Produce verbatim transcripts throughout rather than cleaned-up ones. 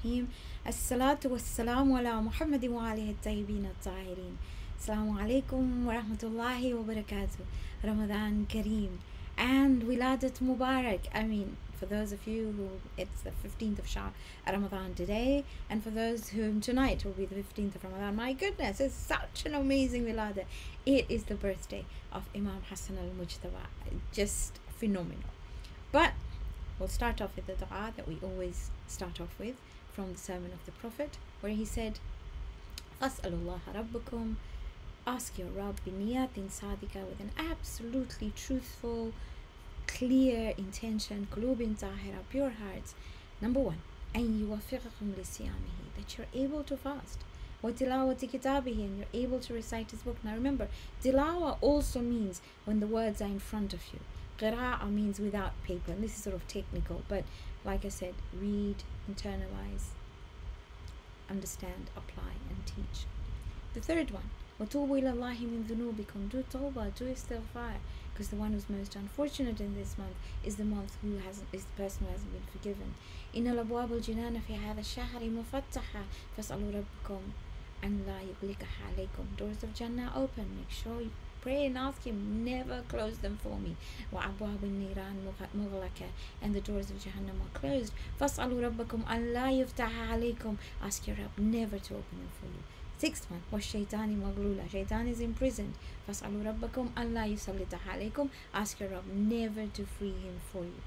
الرحيم. الصلاة والسلام على محمد وآله الطيبين الطاهرين. Assalamu alaikum wa rahmatullahi wa barakatuh. Ramadan Kareem and Wiladat Mubarak. I mean, for those of you who it's the fifteenth of Shah Ramadan today, and for those whom tonight will be the fifteenth of Ramadan. My goodness, it's such an amazing Wiladat. It is the birthday of Imam Hassan al-Mujtaba. Just phenomenal. But we'll start off with the dua that we always start off with from the sermon of the Prophet, where he said, Fas'alullah rabbakum, ask your Rabb biniyatin sadika, with an absolutely truthful, clear intention, qulubin tahira, pure hearts. Number one, an yuwafiqakum lisiyamihi, that you're able to fast. Wa tilawati kitabihi, and you're able to recite his book. Now remember, tilawa also means when the words are in front of you. Qira'ah means without paper, and this is sort of technical, but like I said, read, internalize, understand, apply, and teach. The third one, وَتُوبُوا إِلَى اللَّهِ مِن ذُنُوبِكُمْ, do tawbah, do istighfar, because the one who's most unfortunate in this month is the month who hasn't, is the person who hasn't been forgiven. إِنَّ الْأَبْوَابَ الْجِنَانَ فِي هَذَا الشَّهْرِ مُفَتَّحَةً فَاسْأَلُوا رَبَّكُمْ أَنْ لَا يُغْلِقَهَا عَلَيْكُمْ. Doors of Jannah open, make sure you pray and ask him, never close them for me. وَأَبْوَابُ النِّيرَانِ مُغْلَقَةً, and the doors of Jahannam are closed. فَاسْأَلُوا رَبَّكُمْ أَنْ لَا يُفْتَحَ عَلَيْكُمْ, ask your Rabb never to open them for you. Sixth one, وَالشَّيْطَانِ مَغْلُولًا, Shaitan is imprisoned. فَاسْأَلُوا رَبَّكُمْ أَنْ لَا يُسَلِّطَهَ عَلَيْكُمْ, ask your Rabb never to free him for you.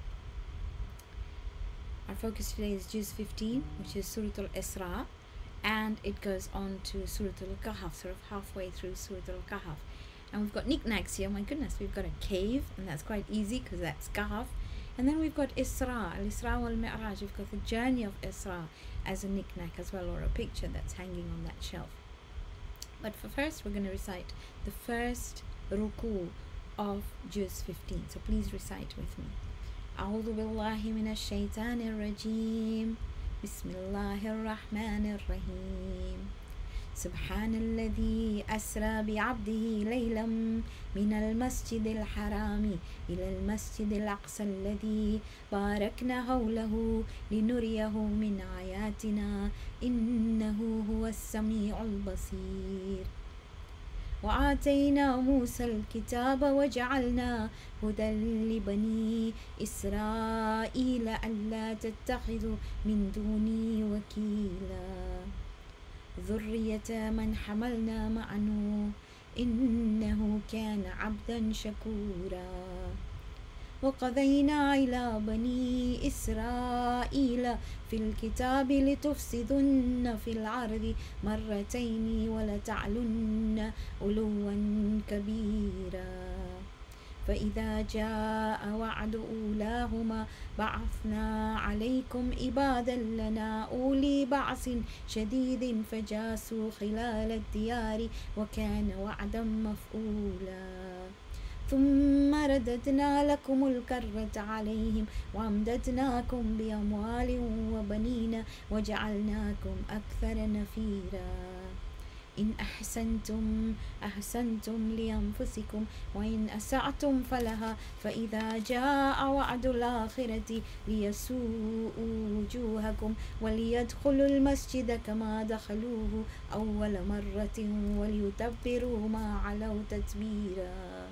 Our focus today is Juz fifteen, which is Surah Al-Isra, and it goes on to Surah Al-Kahf, sort of halfway through Surah Al-Kahf. And we've got knickknacks here. My goodness, we've got a cave, and that's quite easy because that's Kahf. And then we've got Isra, Al-Isra wal-Mi'raj. We've got the journey of Isra as a knickknack as well, or a picture that's hanging on that shelf. But for first, we're going to recite the first ruku of Juz fifteen. So please recite with me. أعوذ بالله من الشيطان الرجيم. بسم الله الرحمن الرحيم. سبحان الذي أسرى بعبده ليلا من المسجد الحرام إلى المسجد الأقصى الذي باركنا حوله لنريه من آياتنا إنه هو السميع البصير. وآتينا موسى الكتاب وجعلنا هدى لبني إسرائيل ألا تتخذوا من دوني وكيلا ذرية من حملنا مع نوح إنه كان عبدا شكورا. وقضينا إلى بني إسرائيل في الكتاب لتفسدن في الأرض مرتين ولتعلن علوا كبيرا. فإذا جاء وعد أولاهما بعثنا عليكم عبادا لنا أولي بأس شديد فجاسوا خلال الديار وكان وعدا مفعولا. ثم رددنا لكم الكرة عليهم وأمددناكم بأموال وبنين وجعلناكم أكثر نفيرا. إن أحسنتم أحسنتم لأنفسكم وإن أسأتم فلها فإذا جاء وعد الآخرة ليسوءوا وجوهكم وليدخلوا المسجد كما دخلوه أول مرة وليتبروا ما علوا تتبيرا.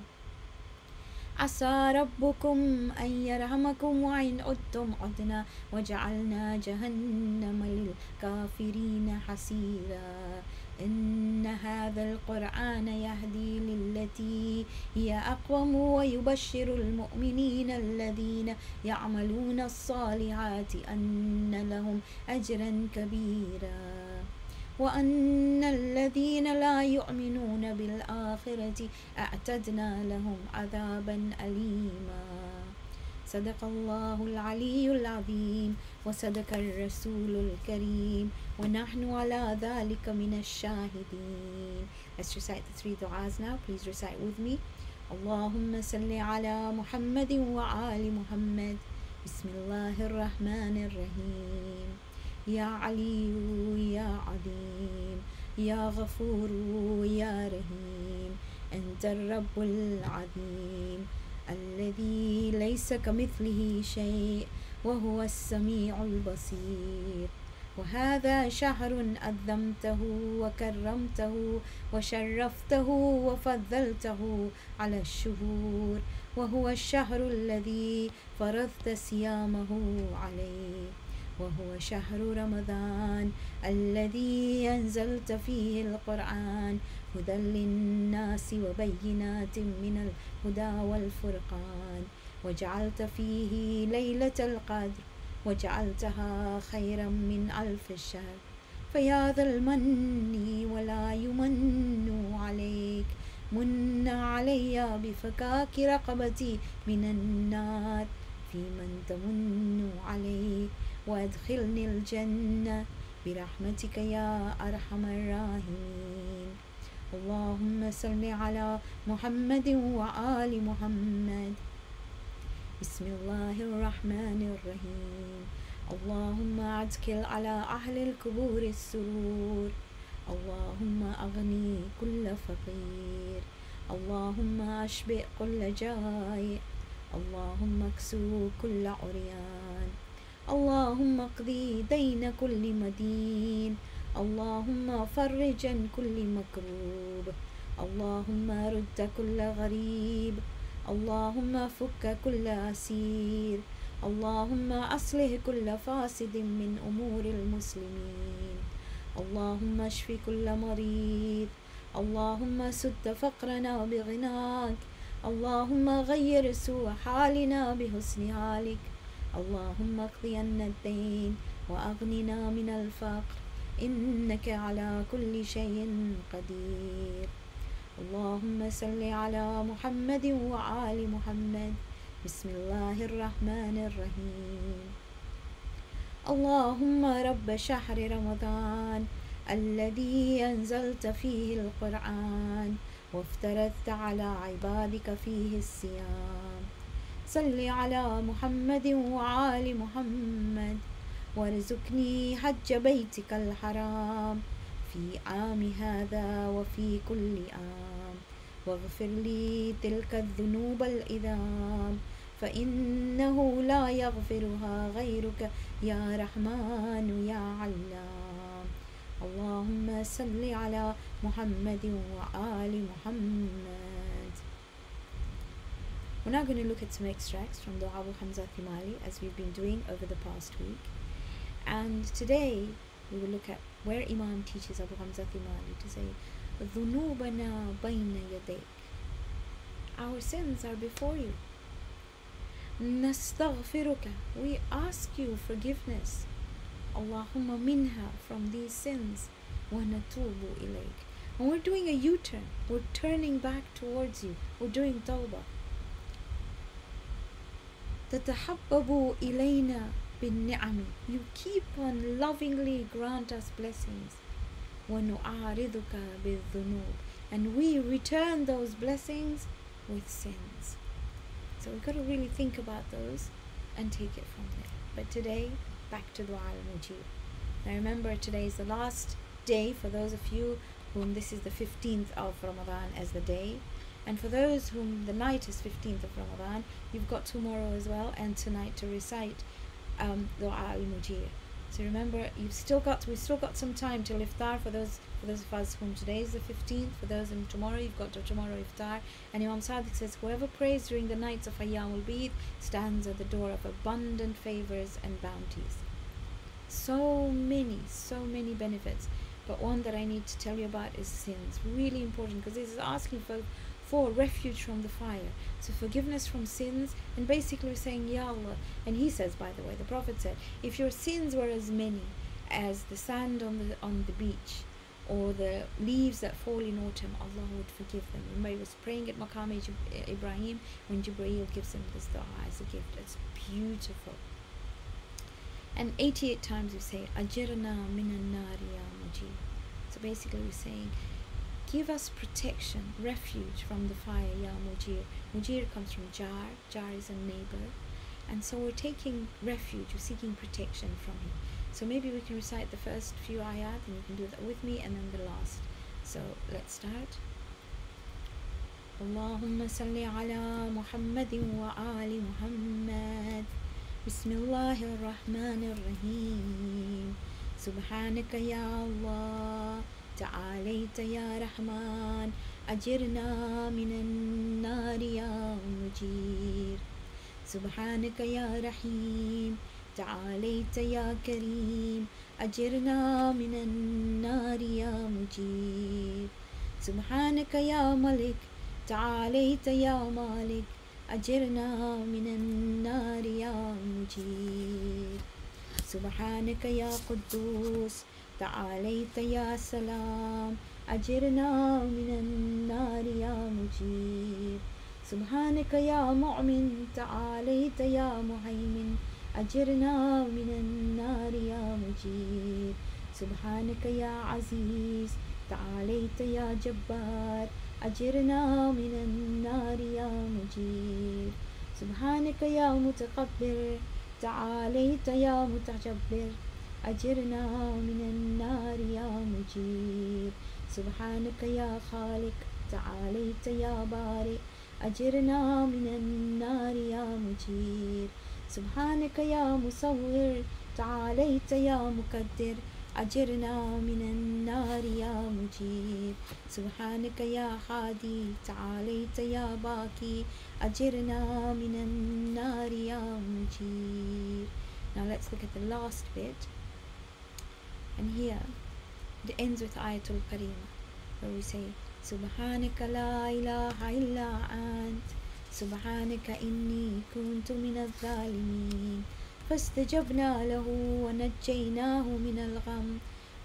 عسى ربكم أن يرحمكم وإن عدتم عدنا وجعلنا جهنم للكافرين حصيرا. إن هذا القرآن يهدي للتي هي أقوم ويبشر المؤمنين الذين يعملون الصالحات أن لهم أجرا كبيرا. وأن الذين لا يؤمنون بالآخرة أعتدنا لهم عذابا أليما. صدق الله العلي العظيم وصدق الرسول الكريم ونحن على ذلك من الشاهدين. Let's recite the three du'as now. Please recite with me. اللهم صل على محمد وآل محمد. بسم الله الرحمن الرحيم. يا علي يا عظيم يا غفور يا رحيم أنت الرب العظيم الذي ليس كمثله شيء وهو السميع البصير. وهذا شهر أذمته وكرمته وشرفته وفضلته على الشهور، وهو الشهر الذي فرضت صيامه عليه، وهو شهر رمضان الذي أنزلت فيه القرآن هدى للناس وبينات من الهدى والفرقان، وجعلت فيه ليلة القدر وجعلتها خيرا من ألف شهر. فيا ذا المن ولا يمن عليك، من علي بفكاك رقبتي من النار، في من تمن عليك وأدخلني الجنة برحمتك يا أرحم الراحمين. اللهم صل على محمد وآل محمد. بسم الله الرحمن الرحيم. اللهم أدخل على أهل القبور السرور، اللهم أغني كل فقير، اللهم أشبع كل جائع، اللهم اكسو كل عريان، اللهم اقضي دين كل مدين، اللهم فرج عن كل مكروب، اللهم رد كل غريب، اللهم فك كل أسير، اللهم أصلح كل فاسد من أمور المسلمين، اللهم اشف كل مريض، اللهم سد فقرنا بغناك، اللهم غير سوء حالنا بحسن حالك، اللهم اقضي عنا الدين وأغننا من الفقر، إنك على كل شيء قدير. اللهم صل على محمد وآل محمد. بسم الله الرحمن الرحيم. اللهم رب شهر رمضان الذي أنزلت فيه القرآن وافترضت على عبادك فيه الصيام، صل على محمد وآل محمد وارزقني حج بيتك الحرام في عام هذا وفي كل عام، واغفر لي تلك الذنوب الإذام، فإنه لا يغفرها غيرك يا رحمن يا علام. اللهم صل على محمد وآل محمد. We're now going to look at some extracts from the Abu Hamza Thimali, as we've been doing over the past week. And today we will look at where Imam teaches Abu Hamza Thimali to say, ذُنُوبَنَا بَيْنَ يَدَيْكَ, our sins are before you. نَسْتَغْفِرُكَ, we ask you forgiveness. Allahumma minha, from these sins. وَنَتُوبُ إِلَيْكَ, and we're doing a U-turn, we're turning back towards you, we're doing tawbah. تَتَحَبَّبُ إِلَيْنَا بِالنِّعَمِ, you keep on lovingly grant us blessings. وَنُعَارِضُكَ بِالذُّنُوبِ, and we return those blessings with sins. So we've got to really think about those and take it from there. But today, back to Dua al-Mujib. Now remember, today is the last day for those of you whom this is the fifteenth of Ramadan as the day. And for those whom the night is fifteenth of Ramadan, you've got tomorrow as well and tonight to recite um, Dua al-Mujib. So remember, you've still got we've still got some time till iftar for those for those of us whom today is the fifteenth. For those in tomorrow, you've got to tomorrow iftar. And Imam Sadiq says, whoever prays during the nights of Ayyamul Bid stands at the door of abundant favors and bounties. So many, so many benefits. But one that I need to tell you about is sins. Really important, because this is asking for for refuge from the fire. So forgiveness from sins, and basically saying, Ya Allah. And he says, by the way, the Prophet said, if your sins were as many as the sand on the on the beach, or the leaves that fall in autumn, Allah would forgive them. Remember, he was praying at Maqam Ibrahim when Jibreel gives him this dua as a gift. It's beautiful. And eighty-eight times we say, Ajirna minan nari ya Mujib. So basically we're saying, give us protection, refuge from the fire, Ya Mujir. Mujir comes from Jar. Jar is a neighbor. And so we're taking refuge, we're seeking protection from him. So maybe we can recite the first few ayat, and you can do that with me, and then the last. So let's start. Allahumma salli ala Muhammadin wa ali Muhammad. Bismillahir Rahmanir Rahim. سبحانك يا الله تعاليت يا رحمن أجرنا من النار يا مجير سبحانك يا رحيم تعاليت يا كريم أجرنا من النار يا مجير سبحانك يا ملك تعاليت يا مالك أجرنا من النار يا مجير سبحانك يا قدوس تعاليت يا سلام أجرنا من النار يا مجير سبحانك يا مؤمن تعاليت يا مهيمن أجرنا من النار يا مجير سبحانك يا عزيز تعاليت يا جبار أجرنا من النار يا مجير سبحانك يا متكبر تعاليت يا متجبر أجرنا من النار يا مجير سبحانك يا خالق تعاليت يا بارئ أجرنا من النار يا مجير سبحانك يا مصور تعاليت يا مقدر أجرنا من النار يا مجير سبحانك يا هادي تعاليت يا باقي أجرنا من النار يا مجير. Now let's look at the last bit, and here it ends with Ayatul Karima, where we say Subhanaka la ilaha illa ant Subhanaka inni kuntu min al-zalimin فاستجبنا له ونجيناه من الغم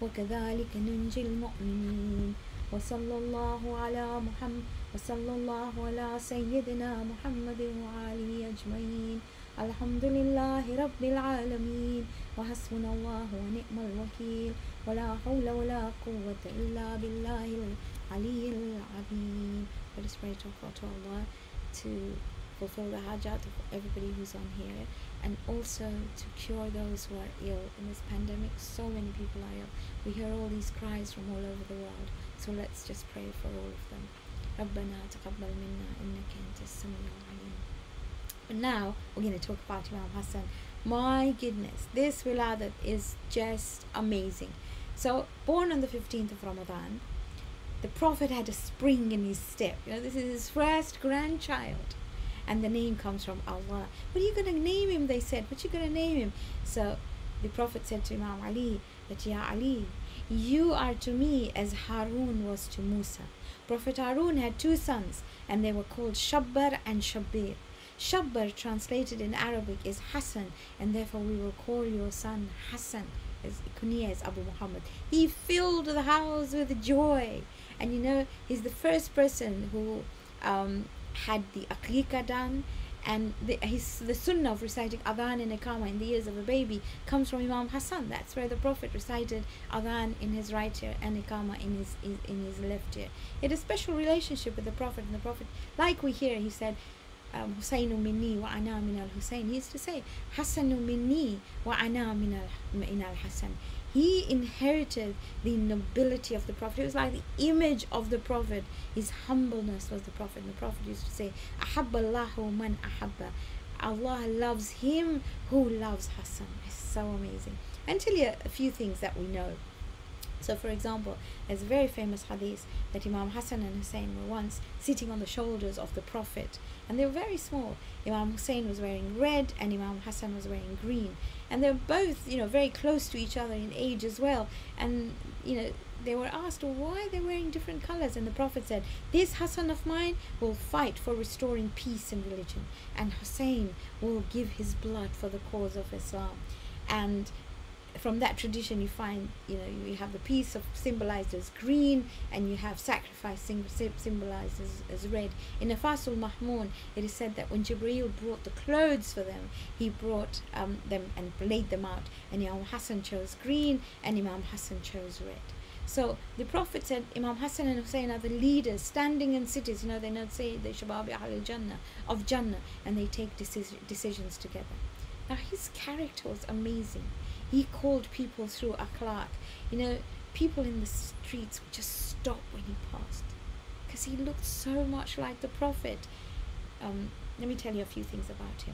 وكذلك ننجي المؤمنين وصلى الله على محمد وصلى الله على سيدنا محمد وآله أجمعين الحمد لله رب العالمين وحسبنا الله ونعم الوكيل ولا حول ولا قوة إلا بالله العلي العظيم. Let us pray to Allah to fulfill the hajat of everybody who's on here, and also to cure those who are ill in this pandemic. So many people are ill. We hear all these cries from all over the world, so let's just pray for all of them. ربنا تقبل منا إنك أنت السميع العليم. And now we're going to talk about Imam Hassan. My goodness, this wiladat is just amazing. So, born on the fifteenth of Ramadan, the Prophet had a spring in his step. You know, this is his first grandchild. And the name comes from Allah. What are you going to name him? They said. What are you going to name him? So the Prophet said to Imam Ali that, Ya Ali, you are to me as Harun was to Musa. Prophet Harun had two sons, and they were called Shabbar and Shabbir. Shabbar, translated in Arabic, is Hassan, and therefore we will call your son Hassan, as kunya is Abu Muhammad. He filled the house with joy. And you know, he's the first person who um, had the aqiqah done, and the, his, the sunnah of reciting adhan and iqamah in the ears of a baby comes from Imam Hassan. That's where the Prophet recited adhan in his right ear and iqamah in his, in, in his left ear. He had a special relationship with the Prophet, and the Prophet, like we hear, he said, um, Husaynu minni wa ana min al-Husayn. He used to say, Hassanu minni wa ana min al-Hassan. He inherited the nobility of the Prophet. It was like the image of the Prophet. His humbleness was the Prophet. And the Prophet used to say, Ahabballahu man ahabba. Allah loves him who loves Hassan. It's so amazing. And tell you a few things that we know. So, for example, there's a very famous hadith that Imam Hassan and Hussein were once sitting on the shoulders of the Prophet, and they were very small. Imam Hussein was wearing red, and Imam Hassan was wearing green, and they were both, you know, very close to each other in age as well. And you know, they were asked, well, why are they wearing different colors? And the Prophet said, this Hassan of mine will fight for restoring peace in religion, and Hussein will give his blood for the cause of Islam. And from that tradition, you find, you know, you have the peace of symbolized as green, and you have sacrifice symbolized as, as red. In Nafasul Mahmoon, it is said that when Jibreel brought the clothes for them, he brought um, them and laid them out, and Imam Hassan chose green, and Imam Hassan chose red. So the Prophet said Imam Hassan and Hussein are the leaders standing in cities. You know, they not say the Shabab Ahl Jannah of Jannah, and they take decis decisions together. Now his character was amazing. He called people through akhlaq. You know, people in the streets would just stop when he passed, because he looked so much like the Prophet. Um, let me tell you a few things about him.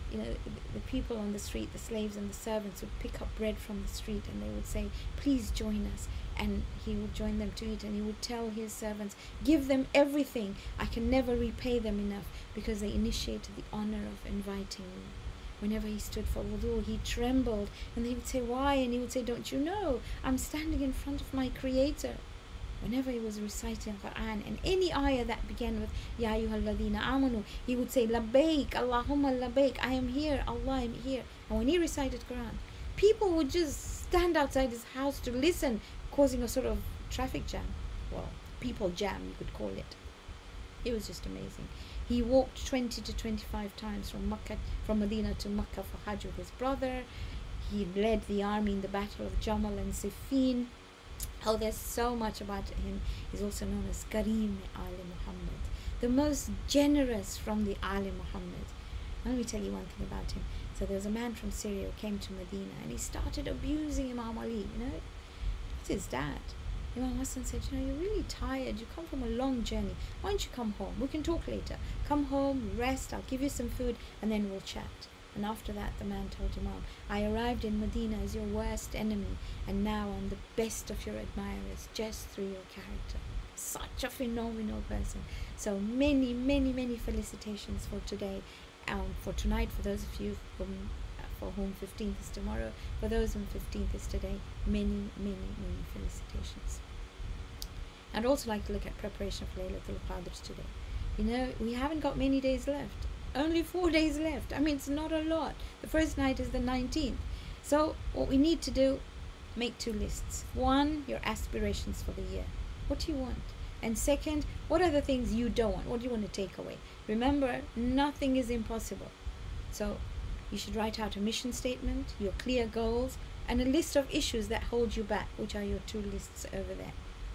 you know, the, the people on the street, the slaves and the servants would pick up bread from the street, and they would say, please join us. And he would join them to eat, and he would tell his servants, give them everything. I can never repay them enough, because they initiated the honor of inviting me. Whenever he stood for wudu, he trembled, and they would say, why? And he would say, don't you know, I'm standing in front of my Creator. Whenever he was reciting Quran, and any ayah that began with Ya ayyuhalladhina amanu, he would say, Labbaik, Allahumma labbaik, I am here, Allah, I am here. And when he recited Quran, people would just stand outside his house to listen, causing a sort of traffic jam. Well, people jam, you could call it. It was just amazing. He walked twenty to twenty-five times from Makkah, from Medina to Makkah for Hajj with his brother. He led the army in the battle of Jamal and Siffin. Oh, there's so much about him. He's also known as Kareem Ali Muhammad, the most generous from the Ali Muhammad. Let me tell you one thing about him. So there was a man from Syria who came to Medina, and he started abusing Imam Ali. You know, that's his dad. Imam Hassan said, you know, you're really tired. You come from a long journey. Why don't you come home? We can talk later. Come home, rest. I'll give you some food, and then we'll chat. And after that, the man told Imam, I arrived in Medina as your worst enemy, and now I'm the best of your admirers just through your character. Such a phenomenal person. So many, many, many felicitations for today, um, for tonight, for those of you whom, for whom fifteenth is tomorrow, for those whom fifteenth is today, many, many, many felicitations. I'd also like to look at preparation for Laylatul Qadr today. You know, we haven't got many days left. Only four days left. I mean, it's not a lot. The first night is the nineteenth. So what we need to do, make two lists. One, your aspirations for the year. What do you want? And second, what are the things you don't want? What do you want to take away? Remember, nothing is impossible. So you should write out a mission statement, your clear goals, and a list of issues that hold you back, which are your two lists over there.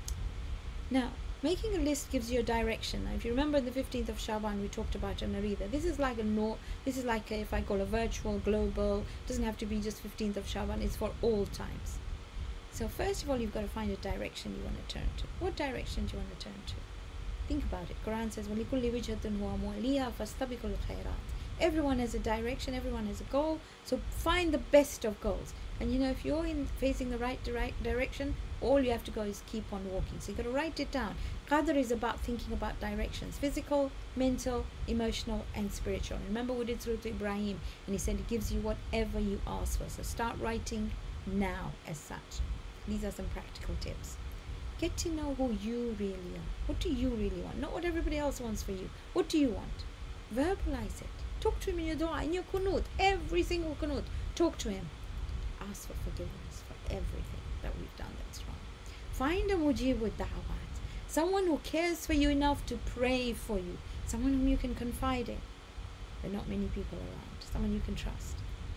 Now, making a list gives you a direction. Now, if you remember the fifteenth of Shaban, we talked about an Arida. This is like a no, this is like a, if I call a virtual, global, doesn't have to be just fifteenth of Shaban, it's for all times. So first of all, you've got to find a direction you want to turn to. What direction do you want to turn to? Think about it. Quran says, وَلِكُلِّ وِجْهَةٍ هُوَ مُوَلِّيهَا فَاسْتَبِقُوا الْخَيْرَاتِ. Everyone has a direction, everyone has a goal, so find the best of goals. And you know, if you're in facing the right direct direction, all you have to go is keep on walking. So you've got to write it down. Qadr is about thinking about directions: physical, mental, emotional, and spiritual. Remember, we did Surah Ibrahim, and he said it gives you whatever you ask for. So start writing now as such. These are some practical tips. Get to know who you really are. What do you really want? Not what everybody else wants for you. What do you want? Verbalize it. Talk to him in your dua, in your kunut, every single kunut. Talk to him. Ask for forgiveness for everything that we've done that's wrong. Find a mujib with da'wat, someone who cares for you enough to pray for you, someone whom you can confide in. There are not many people around. Someone you can trust.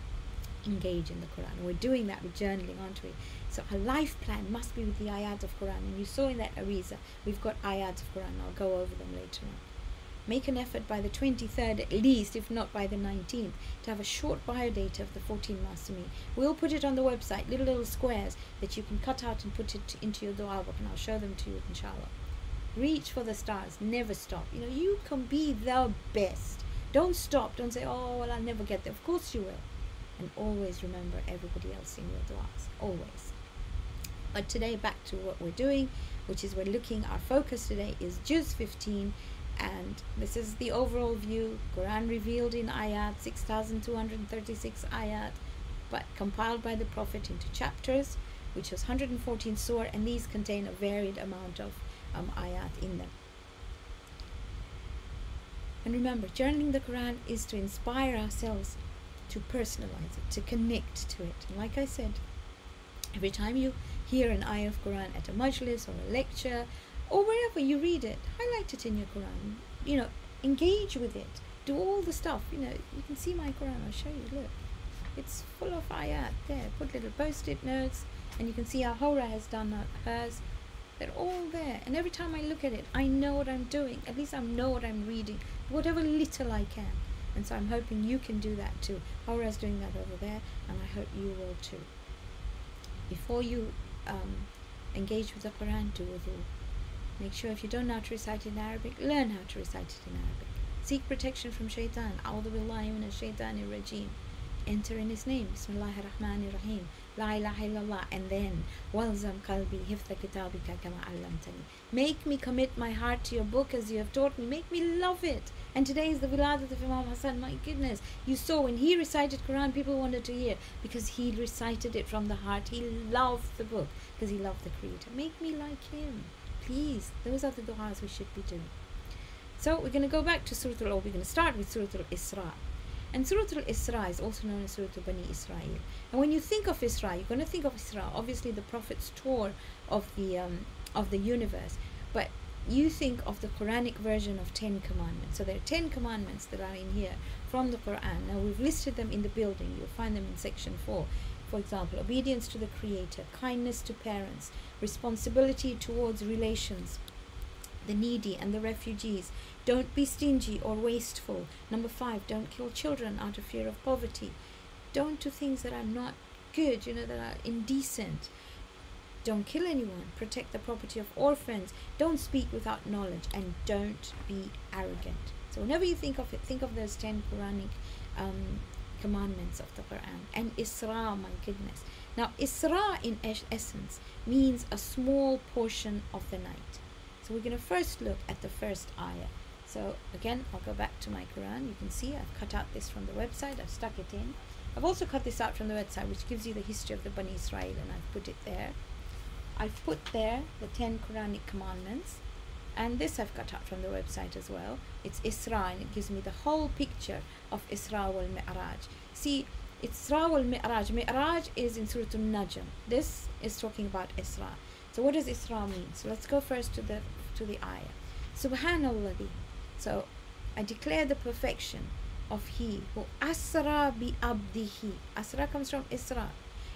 Engage in the Quran. We're doing that with journaling, aren't we? So a life plan must be with the ayat of Quran. And you saw in that Ariza, we've got ayat of Quran. I'll go over them later on. Make an effort by the twenty-third at least, if not by the nineteenth, to have a short biodata of the fourteen Master Me. We'll put it on the website, little little squares that you can cut out and put it into your dua book, and I'll show them to you, inshallah. Reach for the stars. Never stop. You know, you can be the best. Don't stop. Don't say, oh, well, I'll never get there. Of course you will. And always remember everybody else in your duas. Always. But today, back to what we're doing, which is we're looking, our focus today is Juz fifteen. And this is the overall view. Quran revealed in ayat, six thousand two hundred thirty-six ayat, but compiled by the Prophet into chapters, which was one hundred fourteen surah, and these contain a varied amount of um, ayat in them. And remember, journaling the Quran is to inspire ourselves to personalize it, to connect to it. And like I said, every time you hear an ayah of Quran at a majlis or a lecture, or wherever you read it, highlight it in your Quran. You know, engage with it. Do all the stuff. You know, you can see my Quran. I'll show you. Look, it's full of ayat there. Put little post-it notes, and you can see how Hora has done hers. They're all there. And every time I look at it, I know what I'm doing. At least I know what I'm reading, whatever little I can. And so I'm hoping you can do that too. Hora's doing that over there, and I hope you will too. Before you um, engage with the Quran, do wudu. Make sure if you don't know how to recite it in Arabic, learn how to recite it in Arabic. Seek protection from shaitan. A'udhu billahi minash shaitanir rajim. Enter in his name. Bismillahir Rahmanir Rahim. La ilaha illallah. And then, Walzam qalbi hifdha kitabika kama allamtani. Make me commit my heart to your book as you have taught me. Make me love it. And today is the wiladat of Imam Hassan. My goodness. You saw when he recited Quran, people wanted to hear. Because he recited it from the heart. He loved the book. Because he loved the Creator. Make me like him. Please. Those are the du'as we should be doing. So we're going to go back to Surah Al, we're going to start with Surah Al-Isra. And Surah Al-Isra is also known as Surah Bani Israel. And when you think of Isra, you're going to think of Isra, obviously the Prophet's tour of the um, of the universe. But you think of the Quranic version of Ten Commandments. So there are Ten Commandments that are in here from the Quran. Now we've listed them in the building. You'll find them in section four. For example, obedience to the Creator, kindness to parents, responsibility towards relations, the needy and the refugees. Don't be stingy or wasteful. Number five, don't kill children out of fear of poverty. Don't do things that are not good, you know, that are indecent. Don't kill anyone. Protect the property of orphans. Don't speak without knowledge. And don't be arrogant. So whenever you think of it, think of those ten Quranic um, commandments of the Quran. And Isra, my goodness. Now, Isra in es- essence means a small portion of the night. So we're going to first look at the first ayah. So again, I'll go back to my Quran. You can see I've cut out this from the website. I've stuck it in. I've also cut this out from the website, which gives you the history of the Bani Israel, and I've put it there. I've put there the ten Quranic commandments, and this I've cut out from the website as well. It's Isra, and it gives me the whole picture of Isra wal Mi'raj. See, Isra wal Mi'raj. Mi'raj is in Surah An-Najm. This is talking about Isra. So what does Isra mean? So let's go first to the to the ayah. Subhanallah. So I declare the perfection of He who asra bi abdihi. Asra comes from Isra.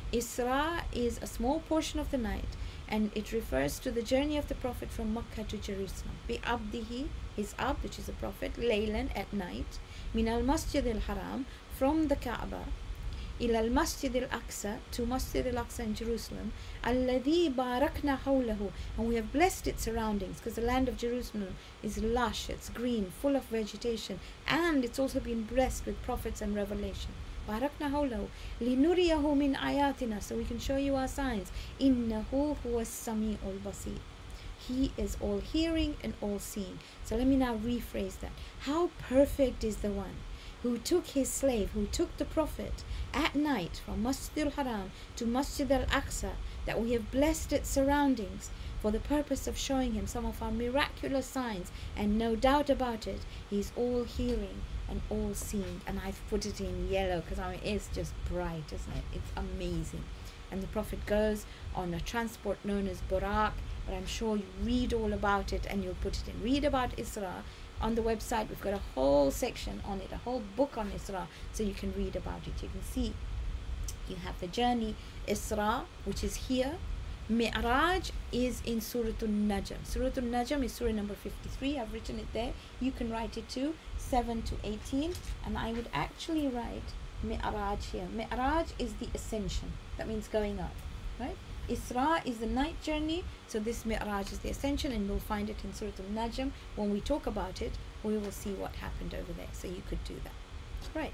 Isra is a small portion of the night, and it refers to the journey of the Prophet from Makkah to Jerusalem. Bi abdihi, his abd, which is a prophet, laylan, at night, min al masjid al haram, from the Kaaba, ila al masjid al aqsa, to Masjid al Aqsa in Jerusalem, alladhi barakna hawlahu, and we have blessed its surroundings, because the land of Jerusalem is lush, it's green, full of vegetation, and it's also been blessed with prophets and revelation. Barakna hawlahu linuriyahu min ayatina, so we can show you our signs. Innahu huwa as-sami'ul basir. He is all hearing and all seeing. So let me now rephrase that. How perfect is the one who took his slave, who took the Prophet at night from Masjid al-Haram to Masjid al-Aqsa, that we have blessed its surroundings for the purpose of showing him some of our miraculous signs, and no doubt about it, he's all hearing and all seeing. And I've put it in yellow because I mean, it's just bright, isn't it? It's amazing. And the Prophet goes on a transport known as Buraq, but I'm sure you read all about it and you'll put it in. Read about Isra. On the website, we've got a whole section on it, a whole book on Isra, so you can read about it. You can see you have the journey, Isra, which is here. Mi'raj is in Surah An-Najm. Surah An-Najm is Surah number fifty-three. I've written it there. You can write it too, seven to eighteen. And I would actually write Mi'raj here. Mi'raj is the ascension. That means going up, right? Isra is the night journey, so this Mi'raj is the ascension, and we'll find it in Surah Al-Najm. When we talk about it, we will see what happened over there, so you could do that. Right.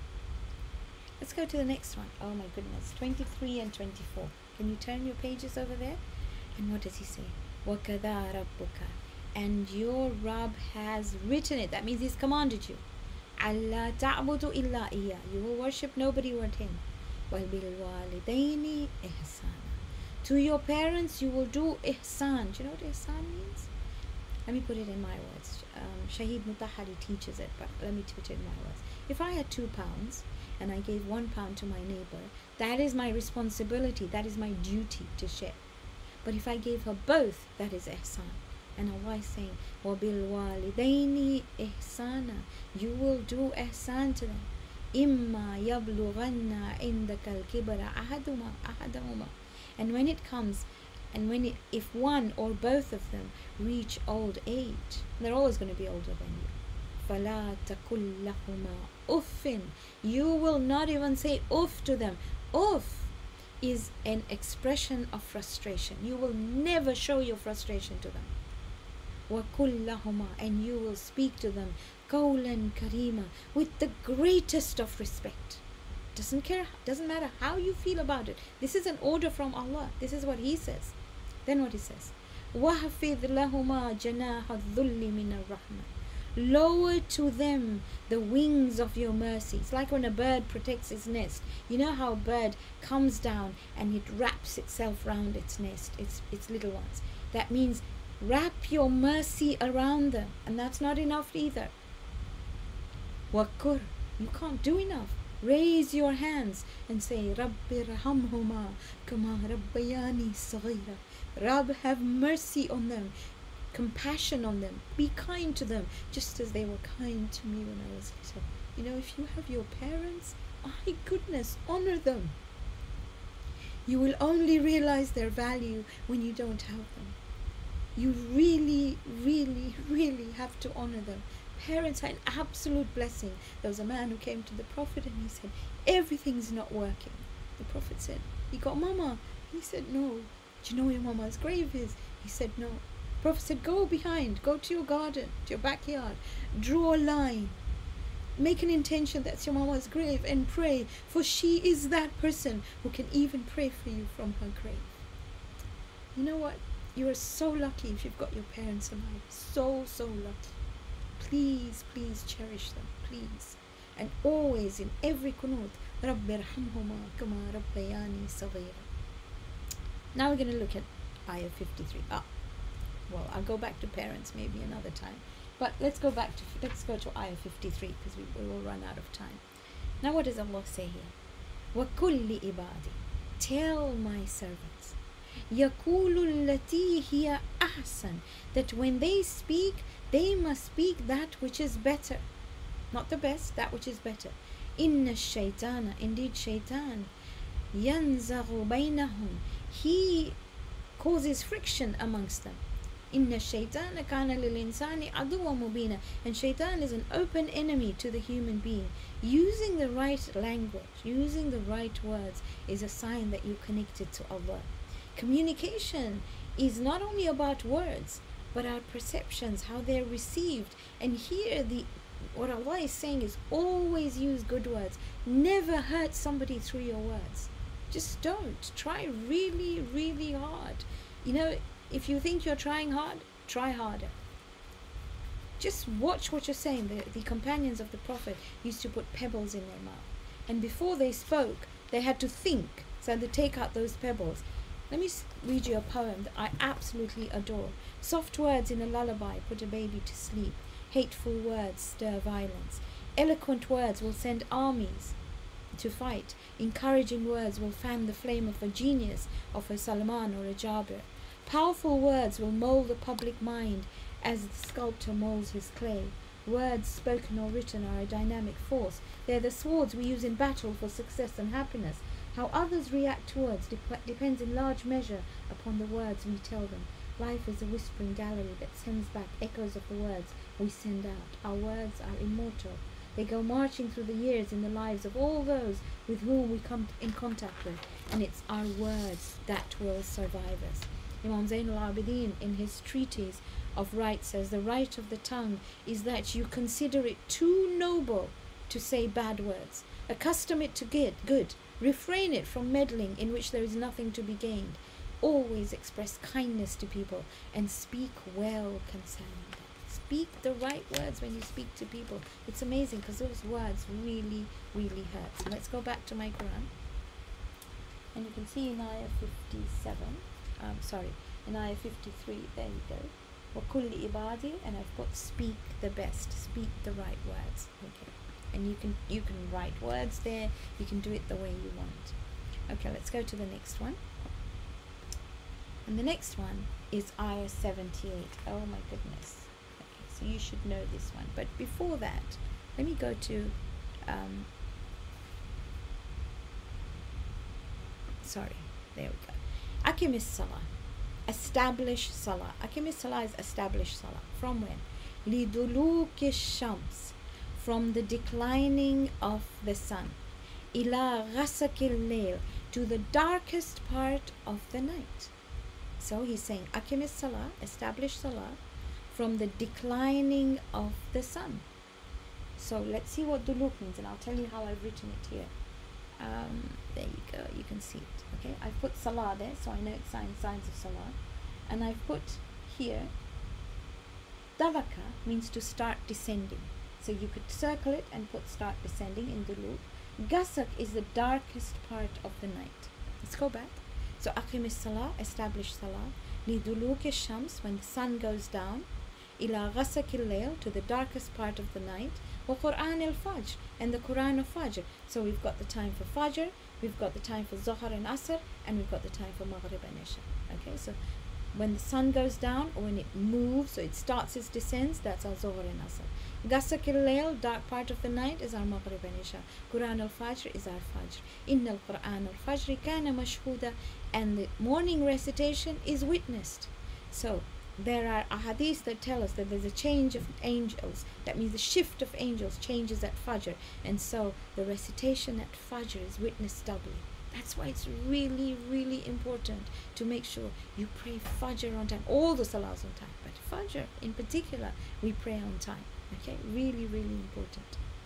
Let's go to the next one. Oh my goodness, twenty-three and twenty-four. Can you turn your pages over there? And what does he say? وَكَذَا رَبُّكَ, and your Rabb has written it. That means he's commanded you. أَلَّا تَعْبُدُ إِلَّا إِيَّهُ, you will worship nobody but him. وَبِالْوَالِدَيْنِ إِحْسَانًا, to your parents you will do ihsan. Do you know what ihsan means? Let me put it in my words. Um, Shaheed Mutahari teaches it, but let me put it in my words. If I had two pounds and I gave one pound to my neighbor, that is my responsibility, that is my duty to share. But if I gave her both, that is ihsan. And Allah is saying, وَبِالْوَالِدَيْنِ إِحْسَانًا, you will do ihsan to them. إِمَّا يَبْلُغَنَّ عِنْدَكَ الْكِبَرَ أَحَدُهُمَا أَحَدَهُمَا, and when it comes, and when it, if one or both of them reach old age, they're always going to be older than you. فَلَا تَقُلْ لَهُمَا أُفٍّ, you will not even say uff to them. Uff is an expression of frustration. You will never show your frustration to them. وَقُلْ لَهُمَا, and you will speak to them قَوْلًا كَرِيمًا, with the greatest of respect. Doesn't care, doesn't matter how you feel about it. This is an order from Allah. This is what He says. Then what He says, وَحْفِظْ لَهُمَا جَنَاحَ الذُّلِّ مِنَ الرَّحْمَةِ, lower to them the wings of your mercy. It's like when a bird protects its nest. You know how a bird comes down and it wraps itself around its nest, its its little ones. That means wrap your mercy around them, and that's not enough either. Wakur, you can't do enough. Raise your hands and say, Rabbi rahamhuma kama rabbayani saghira. Rabb, have mercy on them, compassion on them, be kind to them, just as they were kind to me when I was little. You know, if you have your parents, my goodness, honor them. You will only realize their value when you don't have them. You really, really, really have to honor them. Parents are an absolute blessing. There was a man who came to the Prophet and he said, everything's not working. The Prophet said, you got mama? He said, no. Do you know where your mama's grave is? He said, no. The Prophet said, go behind, go to your garden, to your backyard, draw a line, make an intention that's your mama's grave and pray, for she is that person who can even pray for you from her grave. You know what? You are so lucky if you've got your parents alive. So, so lucky. Please, please cherish them, please. And always in every kunut, Rabbi irhamhuma kama rabbayani saghira. Now we're going to look at ayah fifty-three. Ah, well, I'll go back to parents maybe another time. But let's go back to let's go to ayah fifty-three, because we, we will run out of time. Now what does Allah say here? وَكُلِّ ibadi, tell my servants, يَقُولُ الَّتِي هِيَ أَحْسَنُ, that when they speak, they must speak that which is better. Not the best, that which is better. إِنَّ الشَّيْطَانَ, indeed shaitan, يَنْزَغُ بَيْنَهُمْ, he causes friction amongst them. Inna shaytana kana lil insani aduwwan mubina, and shaitan is an open enemy to the human being. Using the right language, using the right words is a sign that you're connected to Allah. Communication is not only about words, but our perceptions, how they're received. And here the what Allah is saying is always use good words. Never hurt somebody through your words. Just don't. Try really, really hard. You know, if you think you're trying hard, try harder. Just watch what you're saying. The, the companions of the Prophet used to put pebbles in their mouth. And before they spoke, they had to think. So they take out those pebbles. Let me read you a poem that I absolutely adore. Soft words in a lullaby put a baby to sleep. Hateful words stir violence. Eloquent words will send armies to fight. Encouraging words will fan the flame of a genius, of a Salman or a Jabir. Powerful words will mold the public mind as the sculptor molds his clay. Words spoken or written are a dynamic force. They are the swords we use in battle for success and happiness. How others react to words dep- depends in large measure upon the words we tell them. Life is a whispering gallery that sends back echoes of the words we send out. Our words are immortal. They go marching through the years in the lives of all those with whom we come in contact with, and it's our words that will survive us. Imam Zain al-Abidin in his treatise of right says, the right of the tongue is that you consider it too noble to say bad words. Accustom it to good, good. Refrain it from meddling in which there is nothing to be gained. Always express kindness to people and speak well concerning them. Speak the right words when you speak to people. It's amazing because those words really, really hurt. So let's go back to my Quran. And you can see in ayah fifty-seven, um, sorry, in ayah fifty-three, there you go. وَكُلِّ ibadi, and I've put speak the best, speak the right words. Okay. And you can you can write words there, you can do it the way you want. Okay, let's go to the next one. And the next one is ayah seventy-eight. Oh my goodness. Okay, so you should know this one. But before that, let me go to um, sorry, there we go. Aqimis Salah. Establish Salah. Aqimis Salah is establish Salah. From when? Liduluki Shams. From the declining of the sun. Ila ghasakil layl. To the darkest part of the night. So he's saying, Aqimis Salah, establish Salah, from the declining of the sun. So let's see what duluk means, and I'll tell you how I've written it here. Um, there you go, you can see it. Okay, I've put salah there, so I know it's signs, signs of salah. And I've put here, davaka means to start descending. So you could circle it and put start descending in duluk. Gasak is the darkest part of the night. Let's go back. So aqim salah, establish salah. Li duluk shams, when the sun goes down. Ila ghasak al-layl, to the darkest part of the night. Wa Quran al-Fajr, and the Quran of Fajr. So we've got the time for Fajr, we've got the time for Zohar and Asr, and we've got the time for Maghrib and Isha. Okay, so when the sun goes down, or when it moves, so it starts its descents, that's our Zohar and Asr. Gasak al-Layl, dark part of the night, is our Maghrib and Isha. Quran al-Fajr is our Fajr. Inna al-Quran al-Fajr kana mashhuda, and the morning recitation is witnessed. So there are ahadith that tell us that there's a change of angels. That means the shift of angels changes at Fajr. And so the recitation at Fajr is witnessed doubly. That's why it's really, really important to make sure you pray Fajr on time. All the salahs on time, but Fajr in particular, we pray on time. Okay, really, really important.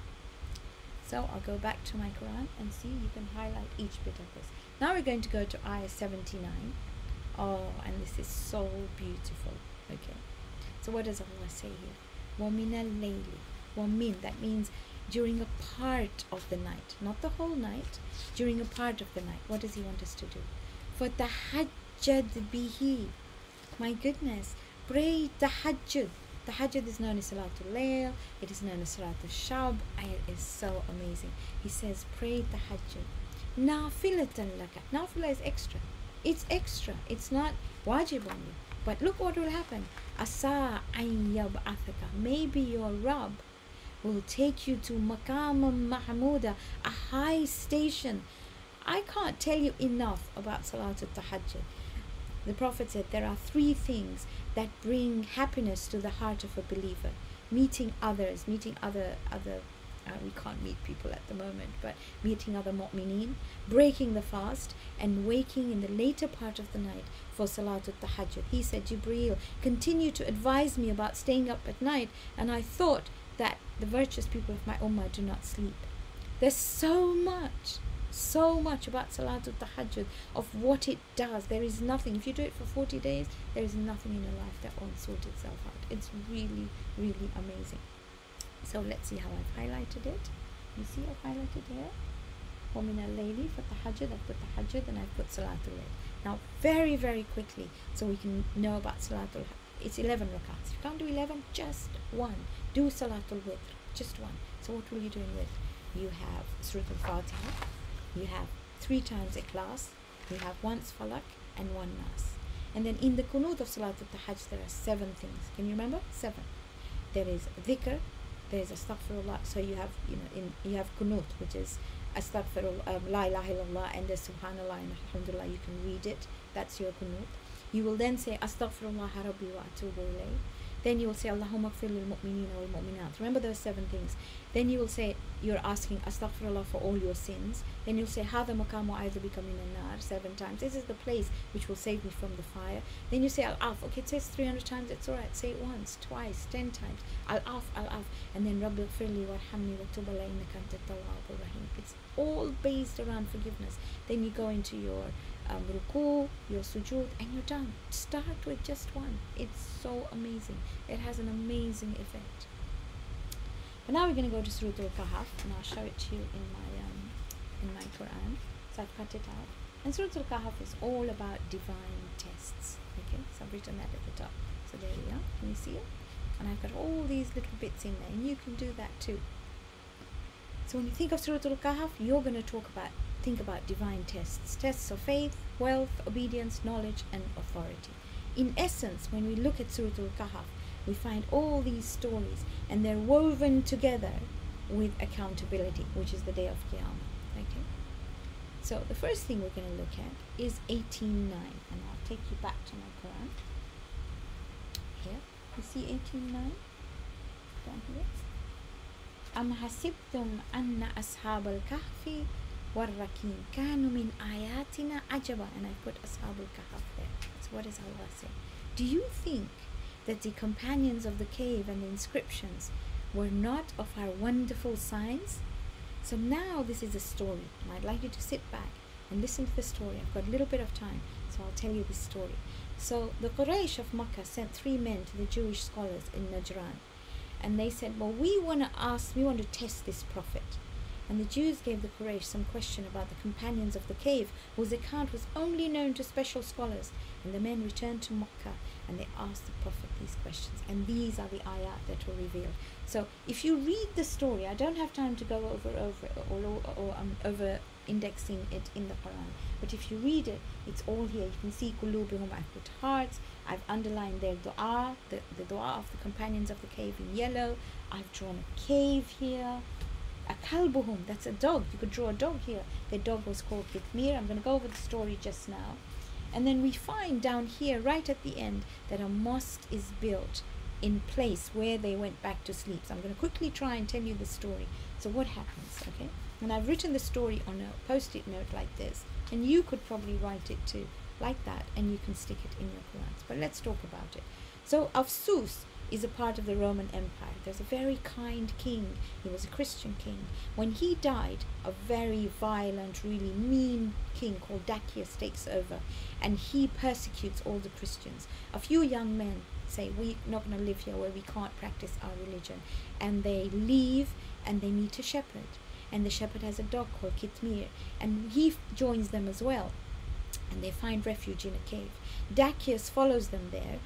So I'll go back to my Quran and see, you can highlight each bit of this. Now we're going to go to ayah seventy-nine. Oh, and this is so beautiful. Okay, so what does Allah say here? وَمِنَ اللَّيْلِ, وَمِن, that means during a part of the night, not the whole night, during a part of the night. What does He want us to do? فَتَحَجَّدْ بِهِ, my goodness, pray tahajjud. Tahajjud is known as Salatul Layl, it is known as Salatul Shab, and it is so amazing. He says, pray tahajjud. Nafilatan laka. Nafila is extra. It's extra. It's not wajib on you. But look what will happen. Asa an yab'athaka. Maybe your Rabb will take you to Maqam Mahmuda, a high station. I can't tell you enough about Salatul Tahajjud. The Prophet said there are three things that bring happiness to the heart of a believer. Meeting others, meeting other other Uh, we can't meet people at the moment, but meeting other mu'mineen, breaking the fast, and waking in the later part of the night for Salatul Tahajjud. He said, Jibreel, continue to advise me about staying up at night, and I thought that the virtuous people of my ummah do not sleep. There's so much, so much about Salatul Tahajjud, of what it does. There is nothing, if you do it for forty days, there is nothing in your life that won't sort itself out. It's really, really amazing. So let's see how I've highlighted it. You see I've highlighted here. وَمِنَ اللَّيْلِ فَتَحَجَّدْ, I've put Tahajjud and I've put Salatul Layl. Now very, very quickly, so we can know about Salatul, it's eleven rakats. If you can't do eleven, just one. Do Salatul Witr, just one. So what will you do in Witr? You have Surah Al-Fatiha, you have three times Ikhlas, you have once Falak and one Nas. And then in the Qunut of Salatul Tahajjud, there are seven things. Can you remember? Seven. There is Dhikr, there is Astaghfirullah, so you have, you know, in you have Qunut, which is Astaghfirullah, um, La ilaha illallah, and there's Subhanallah and Alhamdulillah. You can read it. That's your Qunut. You will then say Astaghfirullah Rabbi wa atubu ilayh. Then you will say Allahumma gfir lil mu'minina wal mu'minat. Remember those seven things. Then you will say, you're asking Astaghfirullah for all your sins. Then you'll say Hadha maqamu a'udhu bika minan nar seven times. This is the place which will save me from the fire. Then you say Al-Af. Okay, it says three hundred times. It's alright. Say it once, twice, ten times. Al-Af, Al-Af. And then Rabbi gfir li warhamni wa tub alayhi innaka anta at-tawwabur rahim. It's all based around forgiveness. Then you go into your um, ruku, your sujood, and you're done. Start with just one. It's so amazing. It has an amazing effect. But now we're going to go to Surah Al-Kahf, and I'll show it to you in my um, in my Quran. So I've cut it out. And Surah Al-Kahf is all about divine tests. Okay, so I've written that at the top. So there we are. Can you see it? And I've got all these little bits in there, and you can do that too. So when you think of Surah Al-Kahf, you're going to talk about, think about divine tests. Tests of faith, wealth, obedience, knowledge, and authority. In essence, when we look at Surah Al-Kahf, we find all these stories, and they're woven together with accountability, which is the day of Qiyamah. Okay? So the first thing we're going to look at is eighteen nine, and I'll take you back to my Quran. Here, you see eighteen nine? Down here. أَمْ حَسِبْتُمْ أَنَّ أَصْحَابَ الْكَهْفِ وَالرَّقِيمِ كَانُوا مِنْ آيَاتِنَا عَجَبًا, and I put أَصْحَابُ الْكَهْفِ there. So what does Allah say? Do you think that the companions of the cave and the inscriptions were not of our wonderful signs? So now this is a story, and I'd like you to sit back and listen to the story. I've got a little bit of time, so I'll tell you this story. So the Quraysh of Makkah sent three men to the Jewish scholars in Najran, and they said, well, we want to ask, we want to test this prophet. And the Jews gave the Quraysh some question about the companions of the cave, whose account was only known to special scholars. And the men returned to Makkah and they asked the Prophet these questions. And these are the ayat that were revealed. So if you read the story, I don't have time to go over over or, or, or um, over indexing it in the Quran. But if you read it, it's all here. You can see Qulubihum, I've put hearts. I've underlined their dua, the, the dua of the companions of the cave in yellow. I've drawn a cave here. A kalbuhum, that's a dog. You could draw a dog here. Their dog was called Kitmir. I'm going to go over the story just now. And then we find down here, right at the end, that a mosque is built in place where they went back to sleep. So I'm going to quickly try and tell you the story. So what happens, okay? And I've written the story on a post-it note like this. And you could probably write it too, like that. And you can stick it in your Qurans. But let's talk about it. So Afsus is a part of the Roman Empire. There's a very kind king. He was a Christian king. When he died, a very violent, really mean king called Dacius takes over, and he persecutes all the Christians. A few young men say, we're not going to live here where we can't practice our religion. And they leave and they meet a shepherd. And the shepherd has a dog called Kitmir, and he f- joins them as well. And they find refuge in a cave. Dacius follows them there,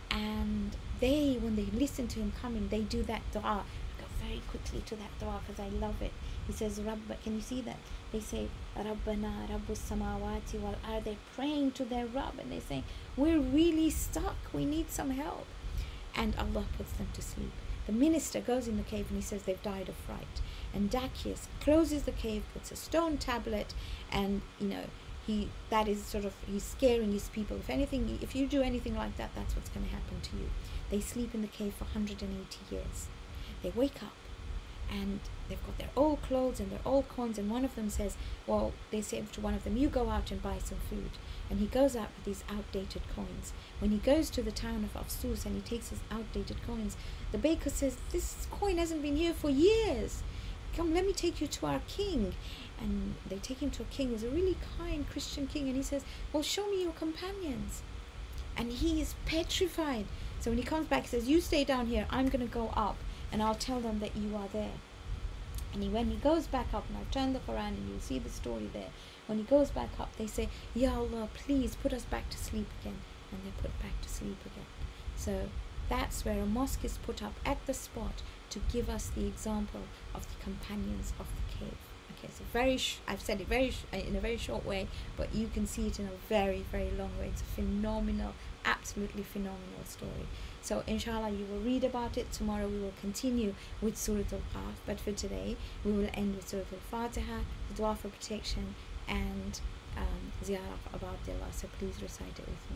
and they, when they listen to him coming, they do that dua. Go very quickly to that dua because I love it. He says, Rabba, can you see that? They say, Rabbana, Rabbus Samawati wal Ard. They're praying to their Rabb, and they're saying, we're really stuck. We need some help. And Allah puts them to sleep. The minister goes in the cave and he says they've died of fright. And Dacius closes the cave, puts a stone tablet, and, you know, He, that is sort of, he's scaring his people. If anything, if you do anything like that, that's what's going to happen to you. They sleep in the cave for one hundred eighty years. They wake up and they've got their old clothes and their old coins. And one of them says, well, they say to one of them, you go out and buy some food. And he goes out with these outdated coins. When he goes to the town of Afsus and he takes his outdated coins, the baker says, this coin hasn't been here for years. Come, let me take you to our king. And they take him to a king who's a really kind Christian king, and he says, well, show me your companions. And he is petrified. So when he comes back, he says, you stay down here, I'm going to go up and I'll tell them that you are there. And he, when he goes back up, and I've turned the Quran and you'll see the story there, when he goes back up, they say, Ya Allah, please put us back to sleep again. And they're put back to sleep again. So that's where a mosque is put up at the spot to give us the example of the companions of the cave. Okay, so very, sh- I've said it very sh- in a very short way, but you can see it in a very, very long way. It's a phenomenal, absolutely phenomenal story. So inshallah, you will read about it. Tomorrow we will continue with Surah Al-Qaf, but for today, we will end with Surah Al-Fatiha, the dua for protection, and um, ziyarah of Abdullah. So please recite it with me.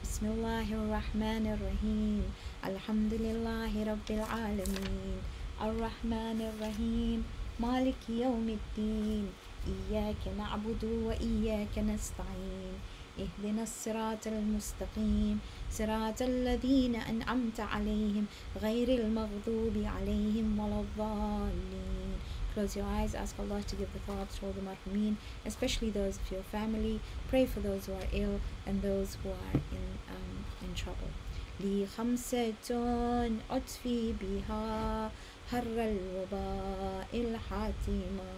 Bismillahirrahmanirrahim. Alhamdulillahi Rabbil Alameen. Ar-Rahmanir-Rahim. مالك يوم الدين إياك نعبد وإياك نستعين اهدنا الصراط المستقيم صراط الذين أنعمت عليهم غير المغضوب عليهم ولا الضالين. Close your eyes, ask Allah to give the thoughts to all the marhumin, especially those of your family. Pray for those who are ill and those who are in um, in trouble. لي خمسة أطفي بها حر الوباء الحاتمة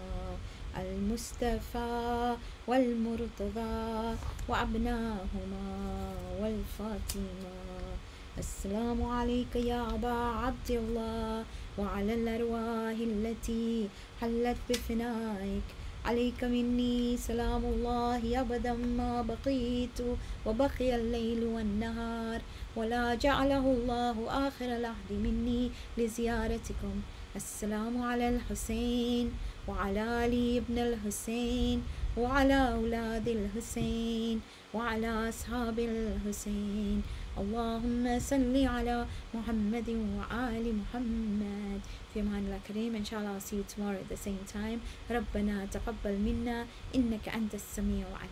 المصطفى والمرتضى وأبناهما والفاطمة. السلام عليك يا أبا عبد الله وعلى الأرواح التي حلت بفنائك. عليك مني سلام الله أبدا ما بقيت وبقي الليل والنهار ولا جعله الله آخر العهد مني لزيارتكم. السلام على الحسين وعلى علي بن الحسين وعلى أولاد الحسين وعلى أصحاب الحسين. اللهم صل على محمد وآل محمد. في أمان الله كريم. Inshallah, I'll see you tomorrow at the same time. ربنا تقبل منا إنك أنت السميع العليم.